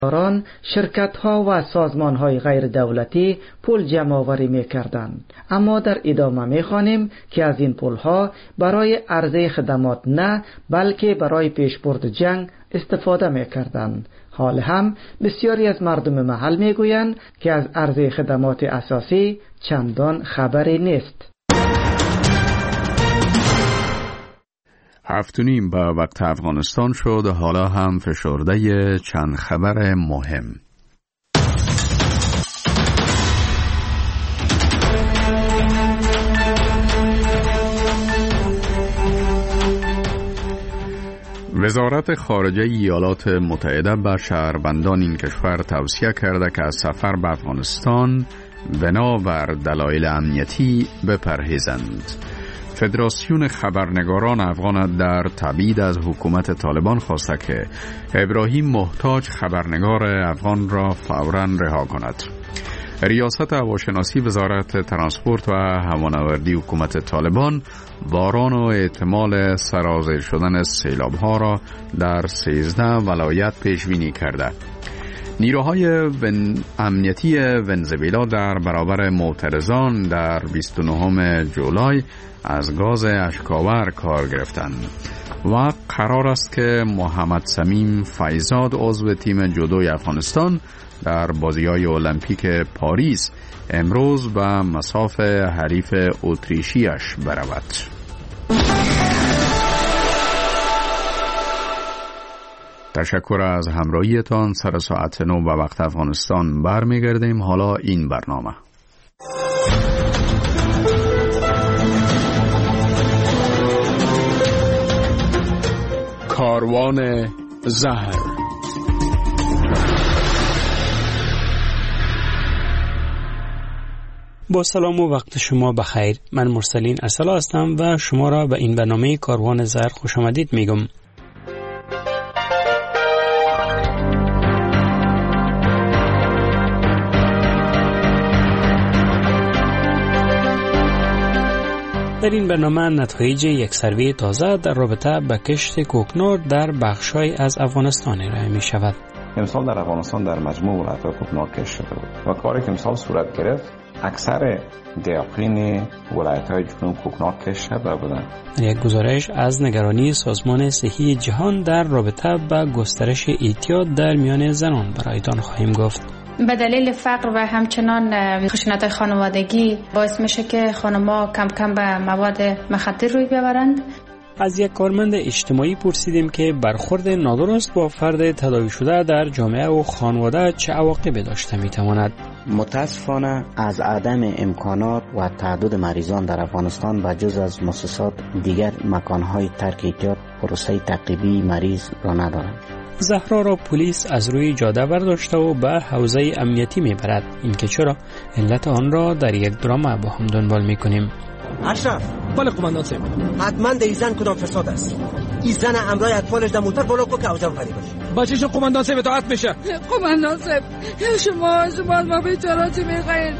شرکت‌ها و سازمان‌های غیر دولتی پول جمع‌آوری می‌کردند، اما در ادامه می‌خوانیم که از این پول‌ها برای عرضه خدمات نه بلکه برای پیشبرد جنگ استفاده می‌کردند. حال هم بسیاری از مردم محل می‌گویند که از عرضه خدمات اساسی چندان خبری نیست. 7:30 به وقت افغانستان شد. حالا هم فشرده چند خبر مهم. وزارت خارجه ایالات متحده به شهروندان این کشور توصیه کرده که از سفر به افغانستان بنابر دلایل امنیتی بپرهیزند. فدراسیون خبرنگاران افغان در تبعید از حکومت طالبان خواسته که ابراهیم محتاج خبرنگار افغان را فوراً رها کند. ریاست هواشناسی وزارت ترانسپورت و هوانوردی حکومت طالبان باران و احتمال سرازیر شدن سیلاب‌ها را در 13 ولایت پیش بینی کرده. نیروهای امنیتی ونزوئلا در برابر معترضان در 29 جولای از گاز اشک‌آور کار گرفتند و قرار است که محمد صمیم فیضزاد عضو تیم جودوی افغانستان در بازی‌های المپیک پاریس امروز به مصاف حریف اتریشیش برود. تشکر از همراهیتان. سر ساعت 9 به وقت افغانستان برمیگردیم. حالا این برنامه. کاروان زهر. با سلام و وقت شما بخیر. من مرسلین ارسلا هستم و شما را به این برنامه کاروان زهر خوش آمدید میگم. در این برنامه نتایج یک سروی تازه در رابطه با کشت کوکنار در بخش‌های از افغانستان ارائه می شود. امسال در افغانستان در مجموع ولایت‌ها کوکنار کشت شده بود و کاری که امسال صورت گرفت اکثر دیاقین ولایت‌های جنوب کوکنار کشت شده بودند. یک گزارش از نگرانی سازمان صحی جهان در رابطه با گسترش اعتیاد در میان زنان برایتان خواهیم گفت. به دلیل فقر و همچنان خشونت خانوادگی باعث میشه که خانم‌ها کم کم به مواد مخدر روی ببرند. از یک کارمند اجتماعی پرسیدیم که برخورد نادرست با فرد تداوی شده در جامعه و خانواده چه عواقبی داشته میتواند. متاسفانه از عدم امکانات و تعدد مریضان در افغانستان و جز از مؤسسات دیگر مکانهای ترک اعتیاد پروسه تعقیبی مریض را ندارند. زهرا را پلیس از روی جاده برداشته و به حوزه امنیتی میبرد. اینکه چرا؟ علت آن را در یک درامه با هم دنبال میکنیم. اشرف. بله قماندان صاحب. حتما در ایزن کدام فساد است. این زن امرای اطفالش در موتر بالا کو که اوجم فری باشه. بچه‌ش قماندان صاحب اطاعت میشه. قماندان صاحب شما ما بیچاره چی میخواین؟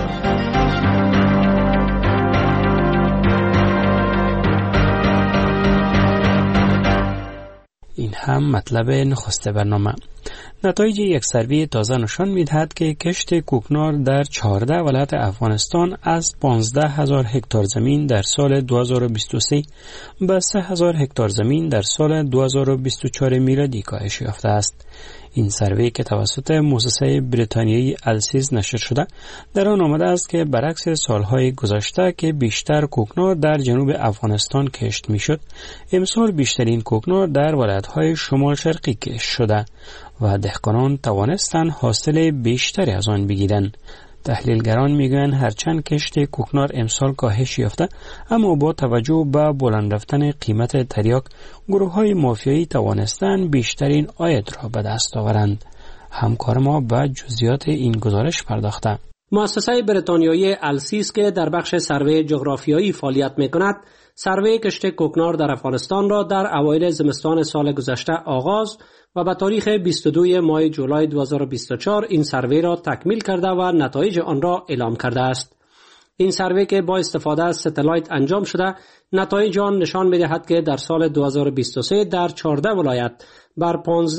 این هم مطلب نخست برنامه. نتایج یک سروی تازه نشان می‌دهد که کشت کوکنار در 14 ولایت افغانستان از 15,000 هکتار زمین در سال 2023 به 3,000 هکتار زمین در سال 2024 میلادی کاهش یافته است. این سروی که توسط مؤسسه بریتانیایی السیز نشر شده در آن آمده است که برعکس سالهای گذشته که بیشتر کوکنار در جنوب افغانستان کشت میشد، امسال بیشترین کوکنار در ولایت‌های شمال شرقی کشت شده و دهقانان توانستند حاصل بیشتری از آن بگیرند. تحلیلگران میگویند هرچند کشت کوکنار امسال کاهش یافته، اما با توجه به بلند رفتن قیمت تریاک، گروه‌های مافیایی توانستند بیشترین عاید را به دست آورند. همکار ما به جزئیات این گزارش پرداخته. مؤسسه بریتانیایی السیز که در بخش سروی جغرافیایی فعالیت می‌کند، سروی کشت کوکنار در افغانستان را در اوایل زمستان سال گذشته آغاز و به تاریخ 22 ماه جولای 2024 این سروی را تکمیل کرده و نتایج آن را اعلام کرده است. این سروی که با استفاده از ستلایت انجام شده، نتایج آن نشان می‌دهد که در سال 2023 در 14 ولایت بر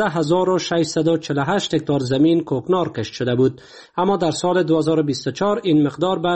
15648 هکتار زمین کوکنار کشت شده بود، اما در سال 2024 این مقدار به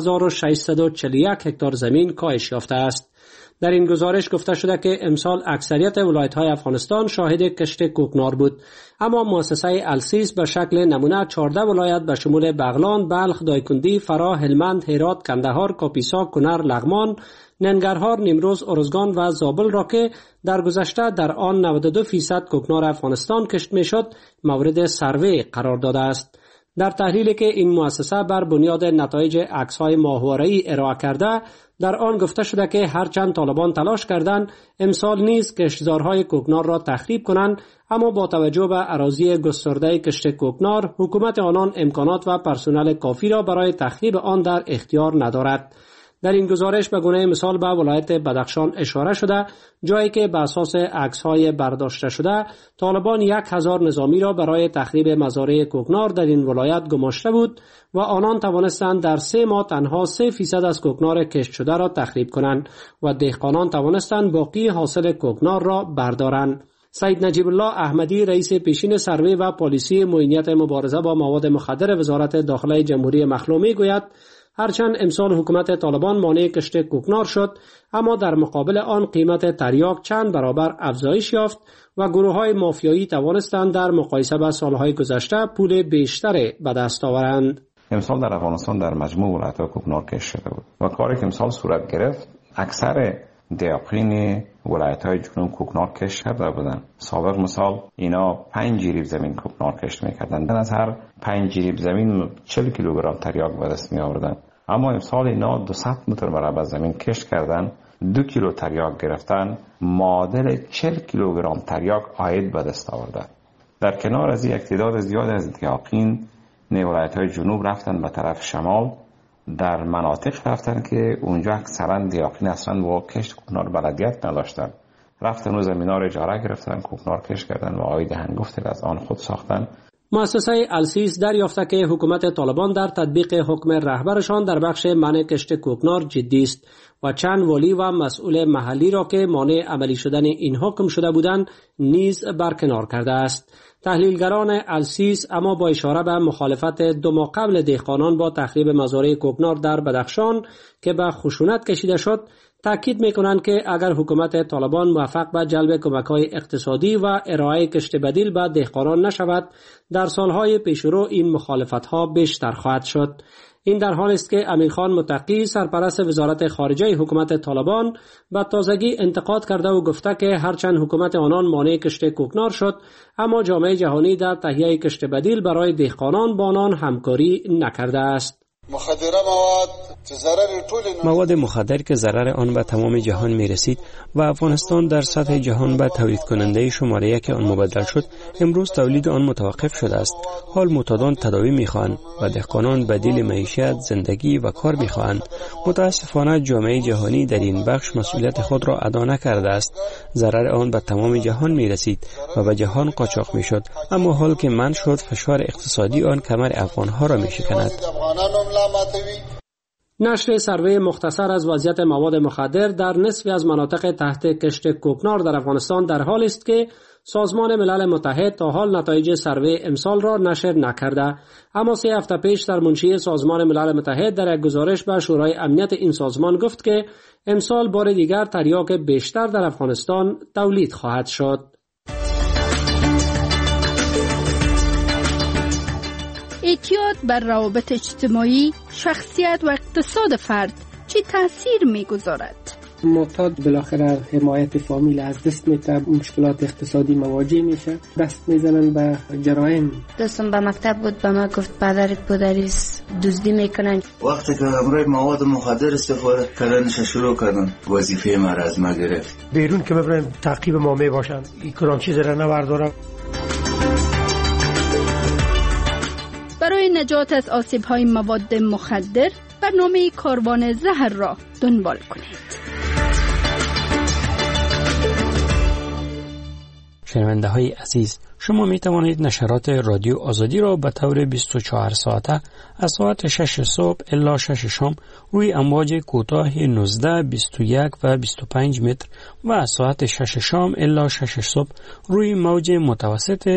3641 هکتار زمین کاهش یافته است. در این گزارش گفته شده که امسال اکثریت ولایت‌های افغانستان شاهد کشت کوکنار بود، اما مؤسسه السیس به شکل نمونه 14 ولایت به شمول بغلان، بلخ، دایکندی، فرا، هلمند، هرات، کندهار، کاپیسا، کنر، لغمان، ننگرهار، نیمروز، ارزگان و زابل را که در گذشته در آن 92% کوکنار افغانستان کشت میشد مورد سروی قرار داده است. در تحلیلی که این مؤسسه بر بنیاد نتایج عکس‌های ماهواره‌ای ارائه کرده، در آن گفته شده که هرچند طالبان تلاش کردند امسال نیز کشتزارهای کوکنار را تخریب کنند، اما با توجه به اراضی گسترده کشت کوکنار، حکومت آنان امکانات و پرسنل کافی را برای تخریب آن در اختیار ندارد. در این گزارش به گونه مثال به ولایت بدخشان اشاره شده، جایی که به اساس عکس‌های برداشته شده طالبان 1000 نظامی را برای تخریب مزارع کوکنار در این ولایت گماشته بود و آنان توانستند در 3 ماه تنها 3% از کوکنار کشت شده را تخریب کنند و دهقانان توانستند باقی حاصل کوکنار را بردارند. سید نجیب الله احمدی رئیس پیشین سروی و پالیسی معینیت مبارزه با مواد مخدر وزارت داخله جمهوری مخلوع گوید هرچند امسال حکومت طالبان مانع کشت کوکنار شد، اما در مقابل آن قیمت تریاک چند برابر افزایش یافت و گروه‌های مافیایی توانستند در مقایسه با سالهای گذشته پول بیشتری به دست آورند. امسال در افغانستان در مجموع ولایت‌ها کوکنار کشت شده بود و کاری که امسال صورت گرفت اکثر دیاقین ولایت‌های جنوب کوکنار کشت کرده بودند. سابق مثال اینا 5 جریب زمین کوکنار کشت می‌کردند. از هر 5 جریب زمین 40 کیلوگرم تریاک به دست می‌آوردند. اما امسال اینا 200 متر مربع زمین کشت کردند، 2 کیلو تریاک گرفتن، معادل 40 کیلوگرم تریاک عاید به دست آوردند. در کنار از یک تعداد زیاد از دیاقین ولایت‌های جنوب رفتن به طرف شمال، در مناطق رفتن که اونجا اکثرا دیاقین اصلا با کشت کوکنار بلدیت نداشتن، رفتن و زمینا رو اجاره گرفتن، کوکنار کشت کردن و عاید هنگفتی از آن خود ساختن. مؤسسه السیس دریافته که حکومت طالبان در تطبیق حکم رهبرشان در بخش منع کشت کوکنار جدی است و چند ولی و مسئول محلی را که مانع عملی شدن این حکم شده بودند نیز برکنار کرده است. تحلیلگران السیس اما با اشاره به مخالفت 2 ماه قبل دهقانان با تخریب مزارع کوکنار در بدخشان که به خشونت کشیده شد، تاکید می‌کنند که اگر حکومت طالبان موفق به جلب کمک‌های اقتصادی و ارائه کشت بدیل به دهقانان نشود، در سالهای پیشرو این مخالفت‌ها بیشتر خواهد شد. این در حالی است که امیرخان متقی سرپرست وزارت خارجه حکومت طالبان به تازگی انتقاد کرده و گفته که هرچند حکومت آنان مانع کشت کوکنار شد، اما جامعه جهانی در تهیه کشت بدیل برای دهقانان با آنان همکاری نکرده است. مواد مخدر که ضرر آن به تمام جهان می رسید و افغانستان در سطح جهان به تولید کننده شماره 1 آن مبدل شد، امروز تولید آن متوقف شده است. حال معتادان تداوی می خواهند و دهقانان بدیل معیشت، زندگی و کار می خواهند. متاسفانه جامعه جهانی در این بخش مسئولیت خود را ادا نکرده است. ضرر آن به تمام جهان می رسید و به جهان قاچاق می شد، اما حال که منع شد فشار اقتصادی آن کمر افغانها را می شکند. نشر سروی مختصر از وضعیت مواد مخدر در نصف از مناطق تحت کشت کوکنار در افغانستان در حال است که سازمان ملل متحد تا حال نتایج سروی امسال را نشر نکرده، اما 3 هفته پیش در منشی سازمان ملل متحد در یک گزارش به شورای امنیت این سازمان گفت که امسال بار دیگر تریاک بیشتر در افغانستان تولید خواهد شد. اعتیاد بر روابط اجتماعی، شخصیت و اقتصاد فرد چه تأثیر می‌گذارد؟ معتاد بالاخره حمایت فامیل از دست میده، مشکلات اقتصادی مواجه میشه، دست میزنن به جرایم. دوستم به مکتب بود، به ما گفت پدرت پدریس دزدی میکنن. وقتی که امروی مواد مخدر استفاده کردنش شروع کردن، وظیفه ما را از ما گرفت. بیرون که ببرن تعقیب ما میباشن، این کدام چیز را نبردارم. برای نجات از آسیب‌های مواد مخدر برنامه کاروان زهر را دنبال کنید. شنونده های عزیز، شما می توانید نشرات رادیو آزادی را به طور 24 ساعته از ساعت 6 صبح الی 6 شام روی امواج کوتاه 19، 21 و 25 متر و از ساعت 6 شام الی 6 صبح روی موج متوسط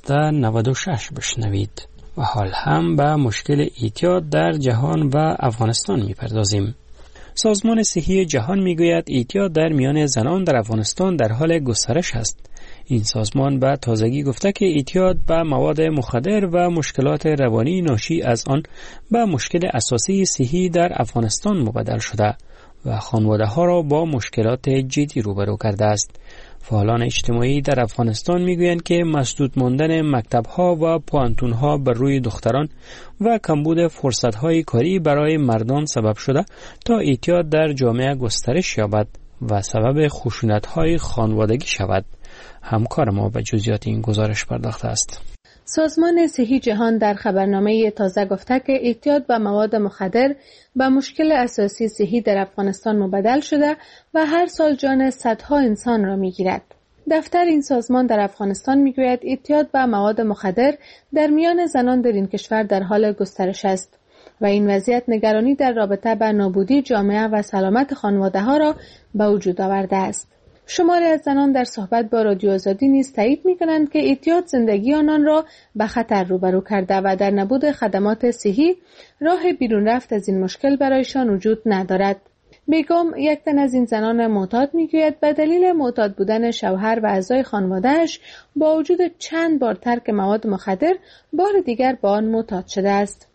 1296 بشنوید. و حال هم به مشکل اعتیاد در جهان و افغانستان می پردازیم. سازمان صحی جهان می گوید اعتیاد در میان زنان در افغانستان در حال گسترش است. این سازمان به تازگی گفته که اعتیاد به مواد مخدر و مشکلات روانی ناشی از آن به مشکل اساسی صحی در افغانستان مبدل شده و خانواده ها را با مشکلات جدی روبرو کرده است. فعالان اجتماعی در افغانستان میگویند که مسدود ماندن مکتب‌ها و پوانتون‌ها بر روی دختران و کمبود فرصت‌های کاری برای مردان سبب شده تا اعتیاد در جامعه گسترش یابد و سبب خشونت‌های خانوادگی شود. همکار ما به جزئیات این گزارش پرداخته است. سازمان صحی جهان در خبرنامه تازه گفته که اعتیاد به مواد مخدر به مشکل اساسی صحی در افغانستان مبدل شده و هر سال جان صدها انسان را میگیرد. دفتر این سازمان در افغانستان میگوید اعتیاد به مواد مخدر در میان زنان در این کشور در حال گسترش است و این وضعیت نگرانی در رابطه با نابودی جامعه و سلامت خانواده ها را به وجود آورده است. شماری از زنان در صحبت با رادیو آزادی نیز تایید می‌کنند که اعتیاد زندگی آنان را به خطر روبرو کرده و در نبود خدمات صحی راه بیرون رفت از این مشکل برایشان وجود ندارد. بیگم، یک تن از این زنان معتاد میگوید به دلیل معتاد بودن شوهر و اعضای خانواده‌اش با وجود چند بار ترک مواد مخدر بار دیگر به آن معتاد شده است.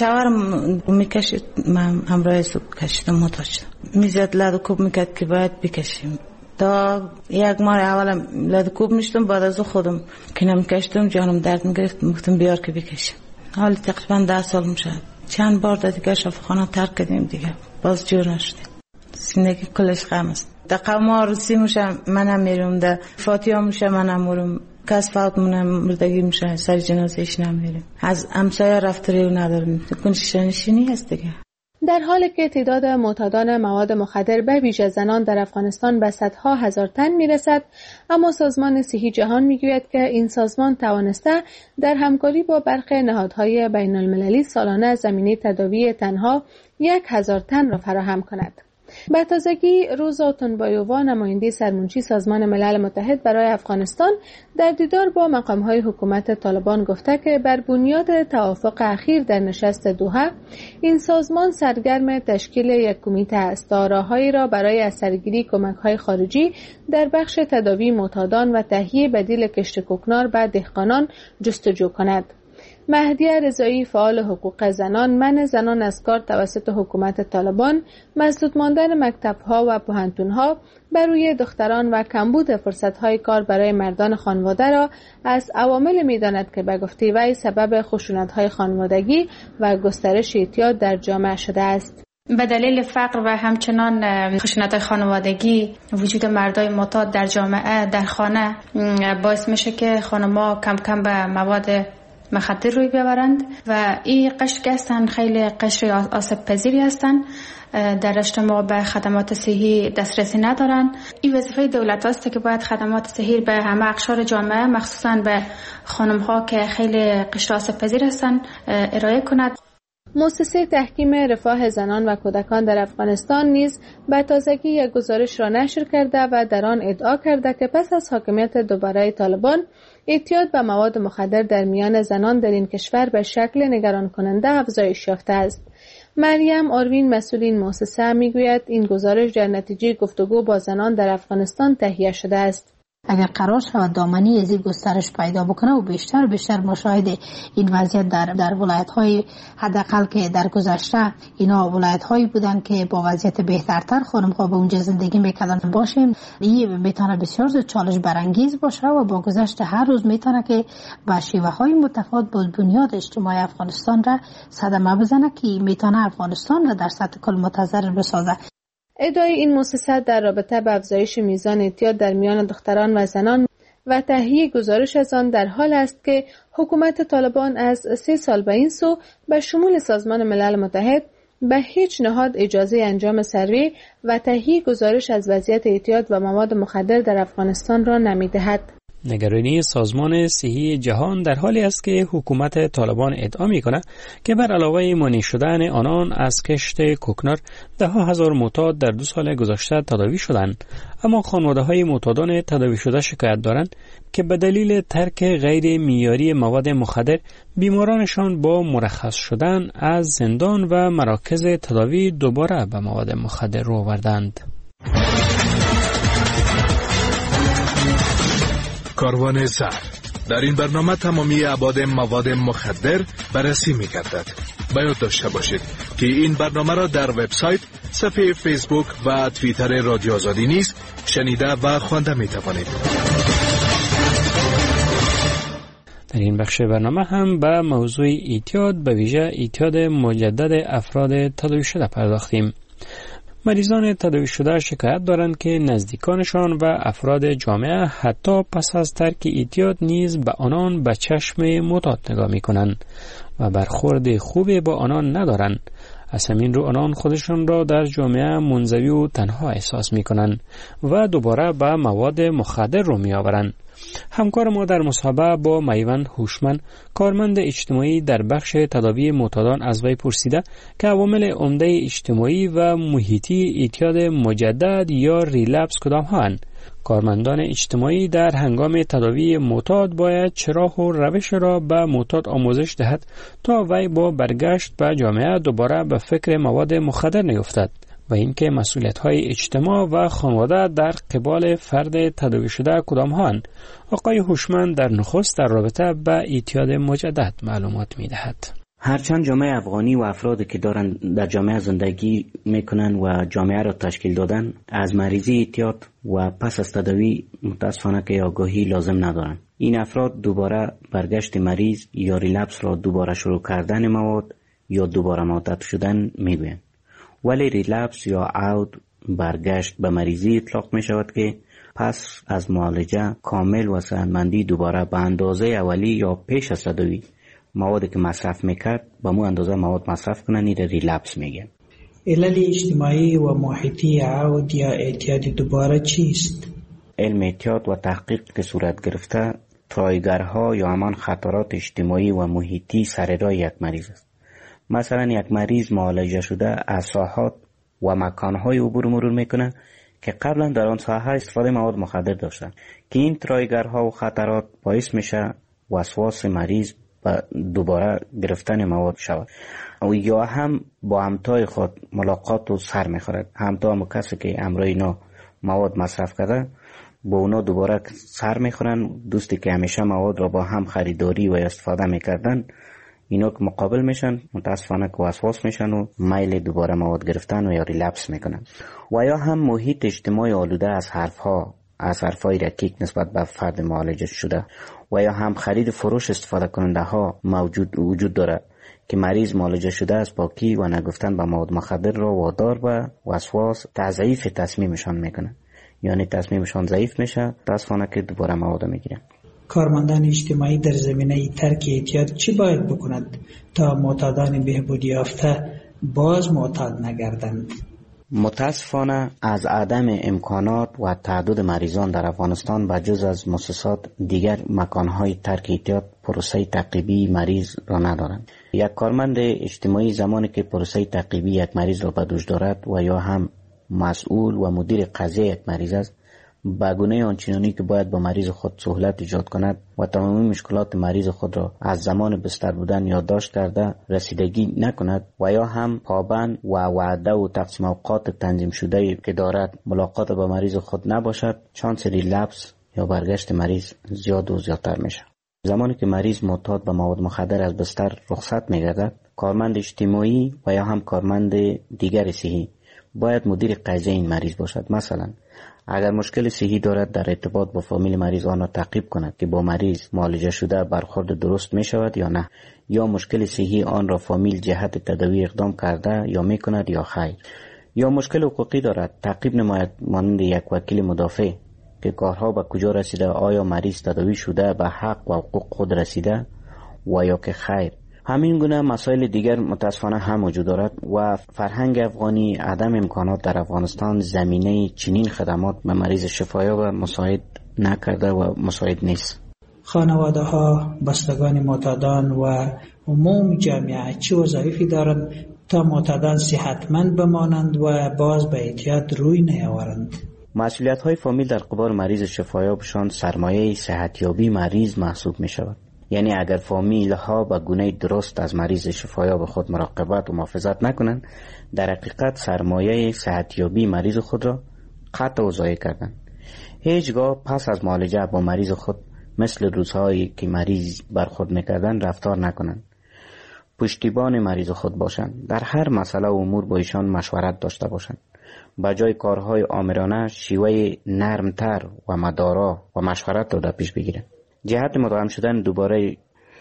شوهرم میکشید، من همراه صبح کشیدم، معتاد شدم. میزد لد و کوب میکرد که باید بکشیم. تا یک ماه اول لد کوب میشتم، بعد از خودم که نمیکشتم جانم درد میگرفت، گفتم بیار که بکشم. حالا تقریبا 10 سال میشه. چند بار دیگه شفاخانه ترک کردیم دیگه، باز جور نشدیم. زندگی کلش غم است. در قوما روسی میشه منم میرم، در فاتحه میشه منم میرم، کس فوت مونه مردگی میشه سر جنازهش نمیریم. از همسایه رفتاری نداریم، کنش نشینی هست دیگه. در حالی که تعداد معتادان مواد مخدر به ویژه زنان در افغانستان به صدها هزار تن میرسد، اما سازمان صحی جهان میگوید که این سازمان توانسته در همکاری با برخی نهادهای بین المللی سالانه زمینه تداوی تنها 1000 تن را فراهم کند. به تازگی روزا تنبایووا، نماینده سرمنشی سازمان ملل متحد برای افغانستان، در دیدار با مقام‌های حکومت طالبان گفته که بر بنیاد توافق اخیر در نشست دوحه، این سازمان سرگرم تشکیل یک کمیته است تا راههایی را برای اثرگیری کمک‌های خارجی در بخش تداوی معتادان و تهیه بدیل کشت کوکنار به دهقانان جستجو کند. مهدیه رضایی، فعال حقوق زنان، منع زنان از کار توسط حکومت طالبان، مسدود ماندن مکتب‌ها و پوهنتون‌ها بر روی دختران و کمبود فرصت‌های کار برای مردان خانواده را از عوامل می‌داند که به گفته وی سبب خشونت‌های خانوادگی و گسترش اعتیاد در جامعه شده است. به دلیل فقر و همچنان خشونت خانوادگی وجود مردای معتاد در جامعه در خانه باعث میشه که خانم‌ها کم کم به مواد مخدر روی بیاورند و این قشر که هستن خیلی قشر آسیب پذیری هستن، در اجتماع به خدمات صحی دسترسی ندارن. این وظیفه دولت است که باید خدمات صحی به همه اقشار جامعه مخصوصا به خانم ها که خیلی قشر آسیب پذیر هستن ارائه کند. مؤسسه تحکیم رفاه زنان و کودکان در افغانستان نیز به تازگی یک گزارش را نشر کرده و در آن ادعا کرده که پس از حاکمیت دوباره طالبان، اعتیاد به مواد مخدر در میان زنان در این کشور به شکل نگران کننده افزایش یافته است. مریم آروین، مسئول این مؤسسه، میگوید این گزارش در نتیجه گفتگو با زنان در افغانستان تهیه شده است. اگر قرار شود دامنی از این گسترش پیدا بکنه و بیشتر مشاهده این وضعیت در ولایت‌های، حداقل که در گذشته اینا ولایت‌هایی بودن که با وضعیت بهترتر خانم‌ها به اونجا زندگی می‌کردن باشیم، این میتونه بسیار چالش برانگیز باشه و با گذشت هر روز میتونه که با شیوه‌های متفاوت با بنیاد اجتماعی افغانستان را صدمه بزنه که میتونه افغانستان را در سطح کل متضرر بسازه. ادعای این مؤسسه در رابطه با افزایش میزان اعتیاد در میان دختران و زنان و تهیه گزارش از آن در حال است که حکومت طالبان از 3 سال به این سو به شمول سازمان ملل متحد به هیچ نهاد اجازه انجام سروی و تهیه گزارش از وضعیت اعتیاد و مواد مخدر در افغانستان را نمی‌دهد. نگرانی سازمان صحی جهان در حالی است که حکومت طالبان ادعا می‌کند که بر علاوه مانع شدن آنان از کشت کوکنار ده ها هزار معتاد در 2 سال گذشته تداوی شدند، اما خانواده‌های معتادان تداوی شده شکایت دارند که به دلیل ترک غیر معیاری مواد مخدر بیمارانشان با مرخص شدن از زندان و مراکز تداوی دوباره به مواد مخدر رو آوردند. کاروان سر در این برنامه تمامی ابعاد مواد مخدر بررسی می‌گردد. باید داشته باشید که این برنامه را در وبسایت، صفحه فیسبوک و توییتر رادیو آزادی نیز شنیده و خوانده می‌توانید. در این بخش برنامه هم به موضوع اعتیاد، به ویژه اعتیاد مجدد افراد تداوی شده پرداختیم. مریضان تداوی شده شکایت دارند که نزدیکانشان و افراد جامعه حتی پس از ترک اعتیاد نیز به آنان به چشم معتاد نگاه می‌کنند و برخورد خوبی با آنان ندارند. از همین رو آنان خودشان را در جامعه منزوی و تنها احساس می‌کنند و دوباره به مواد مخدر رو می‌آورند. همکار ما در مصاحبه با میوند هوشمند، کارمند اجتماعی در بخش تداوی معتادان، از وی پرسیده که عوامل عمده اجتماعی و محیطی اعتیاد مجدد یا ریلپس کدام هستند. کارمندان اجتماعی در هنگام تداوی معتاد باید چه راه و روش را به معتاد آموزش دهد تا وی با برگشت به جامعه دوباره به فکر مواد مخدر نیفتد و اینکه مسئولیت‌های اجتماع و خانواده در قبال فرد تداوی شده کدام هستند. آقای هوشمند در نخست در رابطه با اعتیاد مجدد معلومات می‌دهد. هرچند جامعه افغانی و افرادی که دارند در جامعه زندگی میکنن و جامعه را تشکیل دادن از مریضی اعتیاد و پس از تداوی متاسفانه که آگاهی لازم ندارن. این افراد دوباره برگشت مریض یا ریلپس را دوباره شروع کردن مواد یا دوباره معتاد شدن میگویند. ولی ریلپس یا عود برگشت به مریضی اطلاق می شود که پس از معالجه کامل و صحتمندی دوباره به اندازه اولی یا پیش از تداوی موادی که مصرف میکرد به مو اندازه مواد مصرف کنن، این ریلپس میگن. علل اجتماعی و محیطی عود یا اعتیاد دوباره چیست؟ علم اعتیاد و تحقیق که صورت گرفته ترایگرها یا همان خطرات اجتماعی و محیطی سر راه یک مریض است. مثلا یک مریض معالجه شده از ساحات و مکانهای عبور مرور میکنه که قبلا در آن ساحه استفاده مواد مخدر داشتن که این ترایگرها و خطرات باعث میشه وسواس مریض و دوباره گرفتن مواد شود و یا هم با همتای خود ملاقات و سر میخورد. همتا هم کسی که امرای اینا مواد مصرف کرده با اونا دوباره سر میخورن. دوستی که همیشه مواد را با هم خریداری و استفاده میکردن اینا که مقابل میشن متاسفانه که وسواس میشن و میل دوباره مواد گرفتن و یا ریلپس میکنن. و یا هم محیط اجتماعی آلوده از حرفهای رکیک نسبت به فرد معالجه شده و یا هم خرید فروش استفاده کننده ها وجود دارد که مریض معالجه شده از پاکی و نگفتن به مواد مخدر را وادار به وسواس تضعیف تصمیمشان میکنه، یعنی تصمیمشان ضعیف میشه، متاسفانه که دوباره مواد میگیرن. کارمندان اجتماعی در زمینه ترک اعتیاد چی باید بکند تا معتادان بهبودی یافته باز معتاد نگردند؟ متاسفانه از عدم امکانات و تعدد مریضان در افغانستان و جز از مؤسسات دیگر مکانهای ترک اعتیاد پروسه تعقیبی مریض را ندارند. یک کارمند اجتماعی زمانی که پروسه تعقیبی یک مریض را به دوش دارد و یا هم مسئول و مدیر قضیه یک مریض است، به گونه آنچنانی که باید با مریض خود سهولت ایجاد کند و تمامی مشکلات مریض خود را از زمان بستر بودن یادداشت کرده رسیدگی نکند و یا هم پابند و وعده و تقسیم اوقات تنظیم شده که دارد ملاقات با مریض خود نباشد، شانس ریلپس یا برگشت مریض زیاد و زیادتر میشه. زمانی که مریض معتاد به مواد مخدر از بستر رخصت میگردد، کارمند اجتماعی و یا هم کارمند دیگر صحی باید مدیر قضیه این مریض باشد. مثلا اگر مشکل صحی دارد در ارتباط با فامیل مریض آن را تعقیب کند که با مریض معالجه شده برخورد درست می شود یا نه، یا مشکل صحی آن را فامیل جهت تداوی اقدام کرده یا می کند یا خیر، یا مشکل حقوقی دارد تعقیب نماید مانند یک وکیل مدافع که کارها به کجا رسیده، آیا مریض تداوی شده به حق و حقوق خود رسیده و یا که خیر. همین گونه مسائل دیگر متاسفانه هم وجود دارد و فرهنگ افغانی عدم امکانات در افغانستان زمینه چنین خدمات به مریض شفایاب مساعد نکرده و مساعد نیست. خانواده ها، بستگان معتادان و عموم جامعه چه وظایفی دارند تا معتادان صحتمند بمانند و باز به اعتیاد روی نیاورند؟ مسئولیت های فامیل در قبال مریض شفایابشان سرمایه صحتیابی مریض محسوب می شود. یعنی اگر فامیل ها به گونه درست از مریض شفایاب خود مراقبت و محافظت نکنند، در حقیقت سرمایه صحتیابی مریض خود را قطع و ضایع کردند. هیچگاه پس از معالجه با مریض خود مثل روزهایی که مریض برخورد میکردن رفتار نکنند. پشتیبان مریض خود باشند. در هر مسئله و امور با ایشان مشورت داشته باشند. بجای کارهای آمرانه شیوه نرمتر و مدارا و مشورت را در پیش بگیرند. جهت مداوم شدن دوباره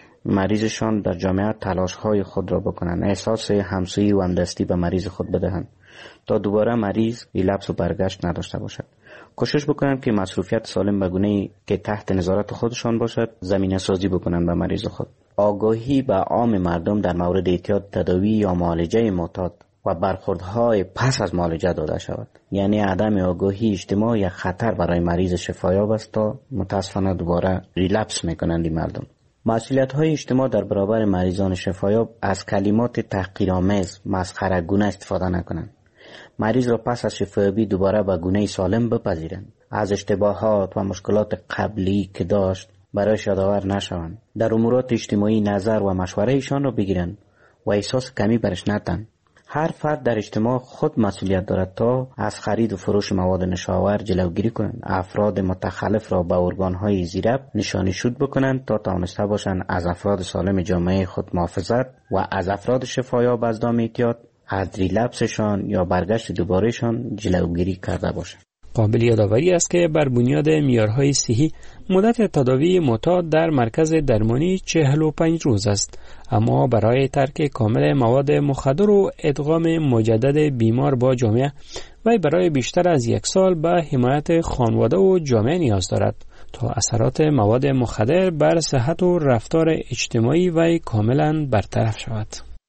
مریضشان در جامعه تلاشهای خود را بکنند. احساس همسویی و همدستی به مریض خود بدهند تا دوباره مریض ریلپس و برگشت نداشته باشد. کوشش بکنند که مصروفیت سالم به گونه‌ای که تحت نظارت خودشان باشد زمینه سازی بکنند به مریض خود. آگاهی به عام مردم در مورد اعتیاد، تداوی یا معالجه معتاد و برخوردهای پس از معالجه داده شود. یعنی عدم آگاهی اجتماع یک خطر برای مریض شفایاب است تا متاسفانه دوباره ریلپس میکنند این مردم. مسئولیت‌های اجتماع در برابر مریضان شفایاب از کلمات تحقیرآمیز، مسخره‌گونه استفاده نکنند. مریض را پس از شفایابی دوباره به گونه سالم بپذیرند. از اشتباهات و مشکلات قبلی که داشت برایش یادآور نشوند. در امورات اجتماعی نظر و مشوره ایشان را بگیرند و احساس کمی برش ندهند. هر فرد در اجتماع خود مسئولیت دارد تا از خرید و فروش مواد نشاور جلوگیری کنند. افراد متخلف را به ارگان‌های زیرب نشانی شود بکنند تا توانسته باشند از افراد سالم جامعه خود محافظت و از افراد شفایاب از دام اعتیاد، از ریلپسشان یا برگشت دوبارهشان جلوگیری کرده باشند. قابل یادآوری است که بر بنیاد معیارهای صحی مدت تداوی معتاد در مرکز درمانی 45 روز است، اما برای ترک کامل مواد مخدر و ادغام مجدد بیمار با جامعه و برای بیشتر از 1 سال به حمایت خانواده و جامعه نیاز دارد تا اثرات مواد مخدر بر صحت و رفتار اجتماعی و کاملا برطرف شود.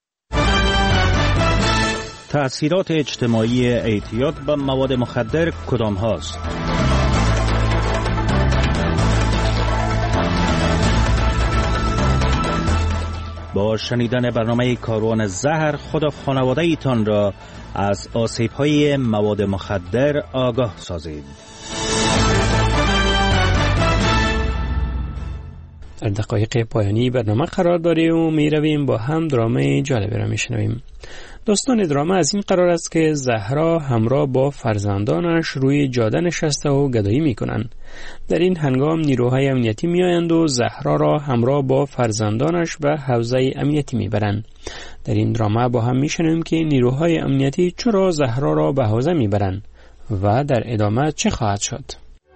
تأثیرات اجتماعی اعتیاد به مواد مخدر کدام هاست؟ با شنیدن برنامه کاروان زهر خدا خانواده ایتان را از آسیب‌های مواد مخدر آگاه سازید. در دقایق پایانی برنامه قرار داریم و می رویم با هم درامه جالبی را می شنویم. داستان درامه از این قرار است که زهرا همراه با فرزندانش روی جاده نشسته و گدایی می کنند. در این هنگام نیروهای امنیتی می آیند و زهرا را همراه با فرزندانش به حوزه امنیتی می برند. در این درامه با هم می شنویم که نیروهای امنیتی چرا زهرا را به حوزه می برند و در ادامه چه خواهد شد.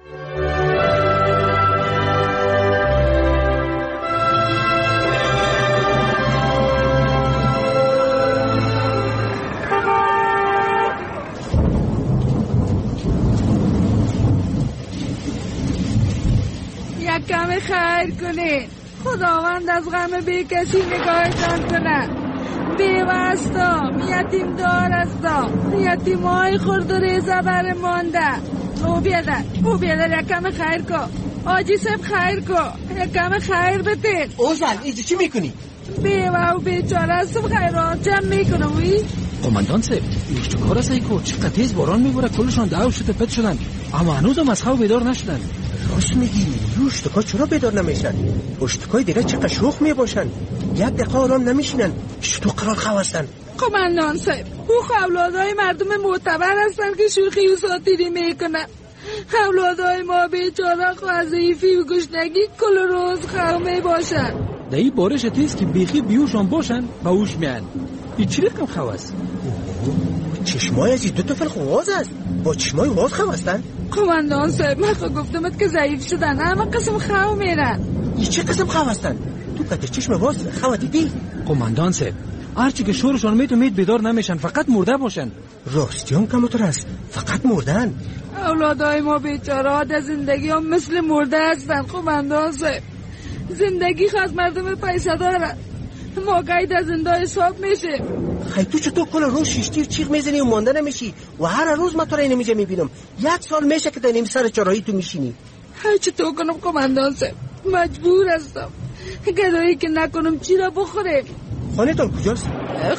کم خیر کنید. خداوند از غم بی کسی نگاهتان کنه. بیوستا یتیم دار استا یتیمای خورد و ریزه بر مانده. او بیادر یک کم خیر کن. آجی سب خیر کن. یک کم خیر بتید. اوزن ایجی چی میکنی؟ بیوه و بیچاره هستم خیرات جمع میکنم وی. قماندان سب کار است ایکو چقدر تیز باران میبوره کلشان دعو شده پت شدن اما هنوز هم از خواب بیدار نشدن. راست میگی اشتکا چرا بیدار نمیشن؟ اشتکای دیگه چقدر شوخ میباشن. 1 دقیقه آرام نمیشینن. تو قرار خواستن. قماندان صاحب او اولادای مردم معتبر هستن که شوخی و ساتیری میکنن. اولادای ما بیچاره خواضعیفی و گشنگی کل روز خواه میباشن. در این بارش تیز که بیخی بیوشان باشن با اوش میان. این چی رقم خواست؟ چشمای از 2 فل خواست است. با چشمای واز خواستن؟ قماندان صاحب من گفتمت که ضعیف شدن اما قسم خواه میرن. این چه قسم خواستن؟ تو کت چشم واز خواه دیدی؟ قماندان صاحب هرچی که شورشان میتونید بیدار نمیشن فقط مرده باشن. راستیان کمتر است فقط مردن. اولادای ما بیچاره در زندگی هم مثل مرده هستن. قماندان صاحب زندگی خواست مردم پیسه داره موقعی در زنده حساب میشه. خیلی تو چطور کل روز شیشتی و چیغ میزنی و مانده نمیشی و هر روز من تو را نمیجه میبینم. 1 سال میشه که در نیم سر چراهی تو میشینی. هرچی تو کنم قماندان صاحب، مجبور هستم. گدایی که نکنم چی را بخوریم. خانه تان کجاست؟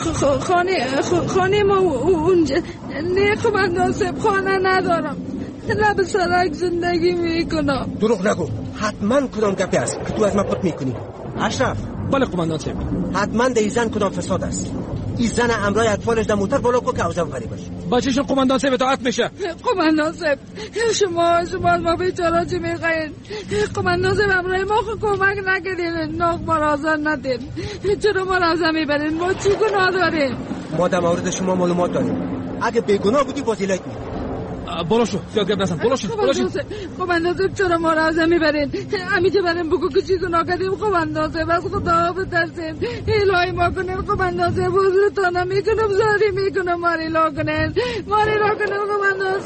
خانه ما اونجا. نه قماندان صاحب، خانه ندارم، لب سرک زندگی میکنم. دروغ نگو، حتما کدام گپی است که تو از من پت میکنی. اشرف. بله قماندان صاحب. حتما ده زن کدام فساد است. این زن امرای اطفالش در موتر بالا کو که اوزم غریبش. بچه‌شون قماندان صاحب اطاعت میشه. قماندان صاحب، شما ما بیچاره چی میخواین؟ قماندان صاحب امرای ما خود کمک نکردین، ناخ ما را آزار ندین. چرا ما را آزار میبرین؟ ما چی گناه داریم؟ ما در مورد شما معلومات داریم. اگه بیگناه بودی بازیلایت می. بلاشو زیاد گپ نزن. بلاشو. قماندان صاحب چرا ما را آزار میبرین؟ امیده بریم بگو که چی گناه کردیم. قماندان صاحب از خدا بترسین، الهی ما کنین. قماندان صاحب حضورتان میکنم، زاری میکنم، ماری لا کنین قماندان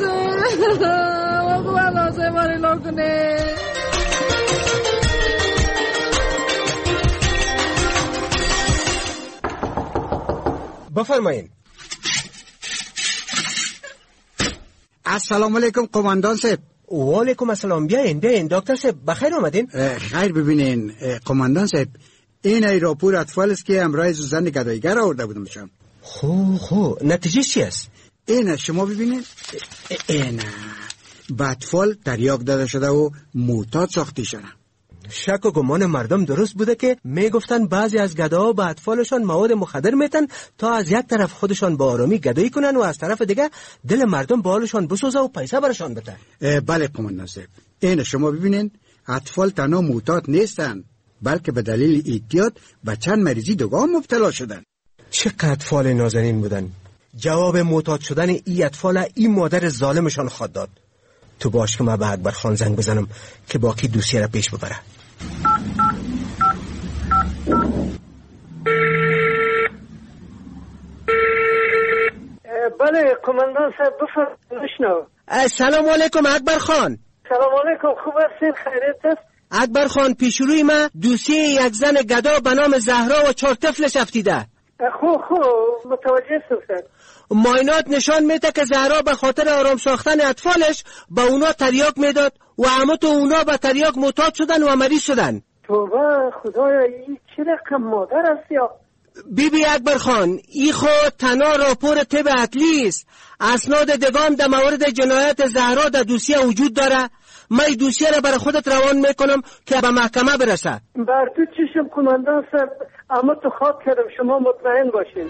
صاحب، ماری لا کنین. بفرمایین. السلام علیکم قماندان صاحب. و علیکم السلام. بیاین دکتر صاحب، بخیر آمدین. خیر. ببینین قماندان صاحب، این ای راپور اطفال است که امرای زن گدایگر آورده بودم شام. خو نتیجه چی است؟ این شما ببینین. این به اطفال تریاک داده شده و معتاد ساخته شده. شک و گمان مردم درست بوده که میگفتن بعضی از گداها به اطفالشان مواد مخدر میتن تا از یک طرف خودشان با آرامی گدایی کنن و از طرف دیگه دل مردم به حالشان بسوزه و پیسه برشان بده. بله قماندان صاحب، این شما ببینین اطفال تنها معتاد نیستن، بلکه به دلیل اعتیاد به چند مریضی دوگان مبتلا شدن. چقدر اطفال نازنین بودن. جواب معتاد شدن این اطفال این مادر ظالمشان خواهد داد. تو باش که من به اکبر خان زنگ بزنم که باقی دوسیه را پیش ببره. بله قماندان صاحب، بفرمایید. سلام علیکم اکبر خان. سلام علیکم، خوب هستین؟ خیریت است؟ اکبر خان، پیش روی ما دوسیه یک زن گدا به نام زهرا و 4 طفلش افتیده. خوب متوجه شدم. معاینات نشان میده که زهرا به خاطر آرام ساختن اطفالش به اونا تریاک میداد و همه تو اونا به تریاک معتاد شدن و مریض شدن. توبه خدایا، این چه رقم مادر است یا؟ بی اکبر خان، ای خود تنها راپور طب اصلی است. اسناد دگام در مورد جنایت زهرا در دوسیه وجود داره. من دوسیه را برای خودت روان میکنم که به محکمه برسه. بر تو چشم قماندان صاحب، اما تو خواب کردم، شما مطمئن باشین.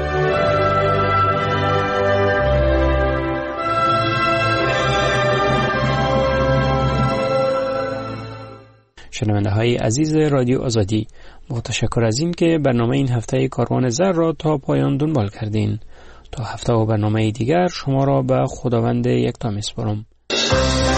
شنونده های عزیز رادیو آزادی، متشکر از این که برنامه این هفته کاروان زر را تا پایان دنبال کردین. تا هفته و برنامه دیگر شما را به خداوند یکتا میسپارم.